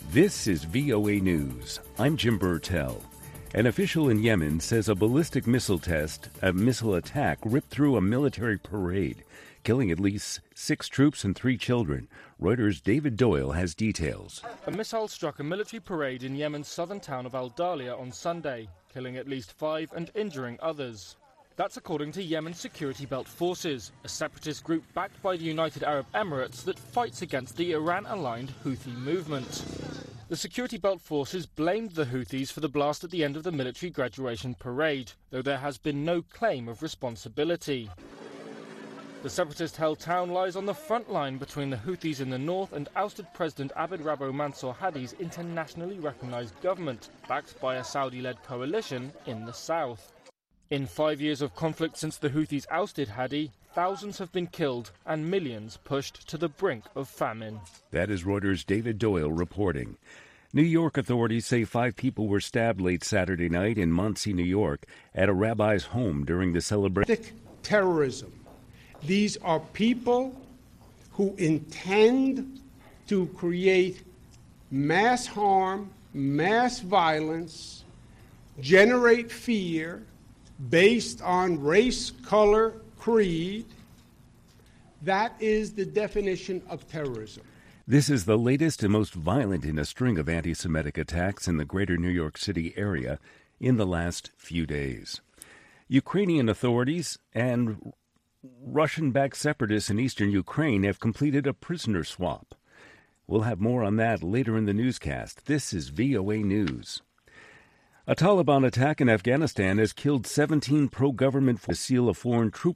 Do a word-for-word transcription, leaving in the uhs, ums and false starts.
This is V O A News. I'm Jim Burtell. An official in Yemen says a ballistic missile test, a missile attack, ripped through a military parade, killing at least six troops and three children. Reuters' David Doyle has details. A missile struck a military parade in Yemen's southern town of Al Dahlia on Sunday, killing at least five and injuring others. That's according to Yemen's Security Belt Forces, a separatist group backed by the United Arab Emirates that fights against the Iran-aligned Houthi movement. The Security Belt Forces blamed the Houthis for the blast at the end of the military graduation parade, though there has been no claim of responsibility. The separatist-held town lies on the front line between the Houthis in the north and ousted President Abd Rabbo Mansour Hadi's internationally recognized government, backed by a Saudi-led coalition in the south. In five years of conflict since the Houthis ousted Hadi, thousands have been killed and millions pushed to the brink of famine. That is Reuters' David Doyle reporting. New York authorities say five people were stabbed late Saturday night in Monsey, New York, at a rabbi's home during the celebration. Terrorism. These are people who intend to create mass harm, mass violence, generate fear based on race, color, creed. That is the definition of terrorism. This is the latest and most violent in a string of anti-Semitic attacks in the greater New York City area in the last few days. Ukrainian authorities and Russian-backed separatists in eastern Ukraine have completed a prisoner swap. We'll have more on that later in the newscast. This is V O A News. A Taliban attack in Afghanistan has killed seventeen pro-government to seal a foreign troop